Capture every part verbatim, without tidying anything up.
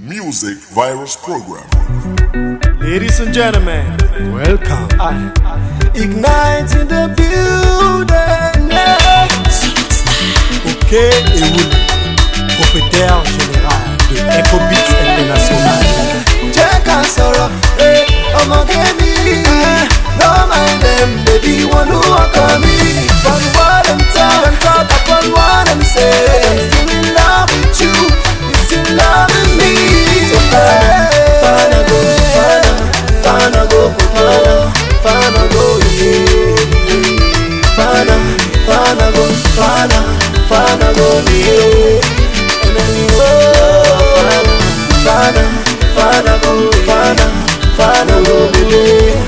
Music Virus Program. Ladies and gentlemen, welcome. I, Ignite in the building. Yeah. Ok et Wood, propriétaire général de Ecobeats International. Check out Sarah, hey, I'm a game. Don't mind them, baby, one who are coming. But what I'm talking, talk upon what I'm saying. I'm still in love with you, you're still loving me. So fana, fana go, fana, fana go, fana, fana go, yeah. Fana, fana go, fana, fana go, yeah. And then you go, fana, fana go, fana, fana go, yeah.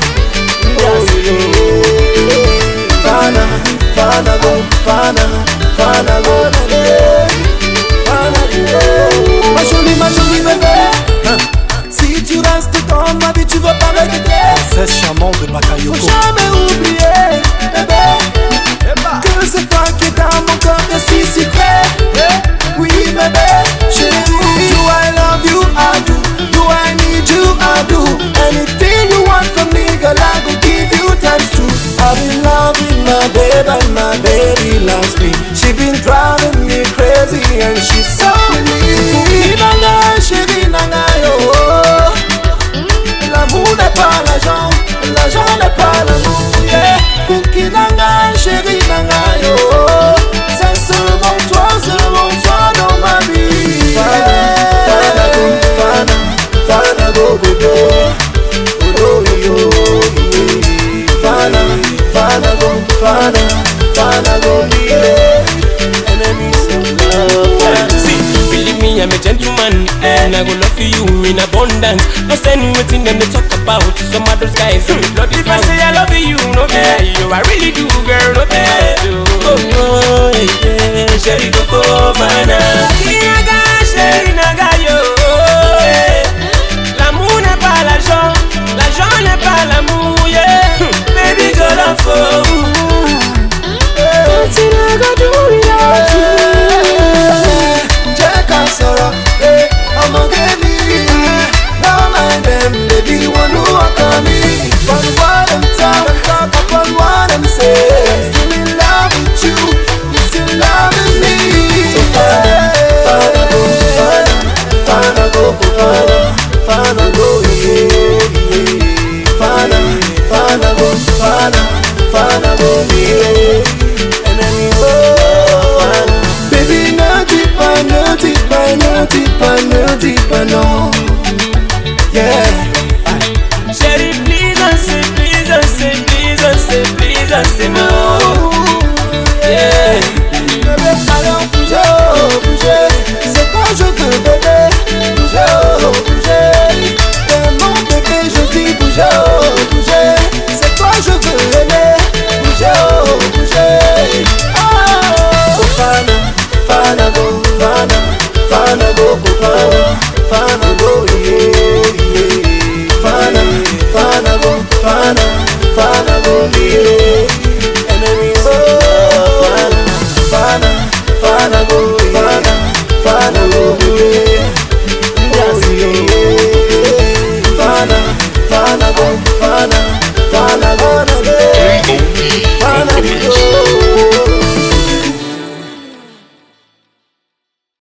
Fana, fana go, fana, fana go, yeah. Fana go, ma jolie, ma jolie bébé. Si tu restes dans ma vie, tu vas pas regretter. seize charmants de Bakayoko. Faut jamais oublier, bébé, que c'est toi qui es dans mon cœur de si secret. Oui, bébé, chérie. Do I love you? I do. Do I need you? I do. Anything you want from me, girl, I go give you times two. I've been loving my babe and my baby loves me. She been driving me crazy and she's so relieved. Nanga, chérie, nanga, yo. L'amour n'est pas l'argent, l'argent n'est pas l'amour, yeah. Cookie nanga, chérie nanga, yo. C'est seulement toi, seulement toi dans ma vie. Fana, fana go, fana, fana go, go, go, yo. Fana, fana go, fana, fana go, yeah. Enemies of love. See, believe me, I'm a gentleman, and I will love you in abundance. No send waiting them they talk about some other guys. If I say I love you, no care you, I really do, girl, no care you. Oh, oh, yeah, Sherry go go, fana. Naga, Sherry naga yo. L'amour n'est pas l'argent, l'argent n'est pas l'amour, yeah. Baby, je l'en faut. Sorrow, hey, I'm a game. Don't mind them, baby, one who are coming. But what I'm talking, talk upon what I'm saying. Still in love with you, you still loving me. So fana, fana go, fana, fana go, fana, fana go, yeah. Fana, fana go, fana, fana go, yeah. And then you go, fana. Baby, no deeper, no deeper, no deeper, no deeper, no.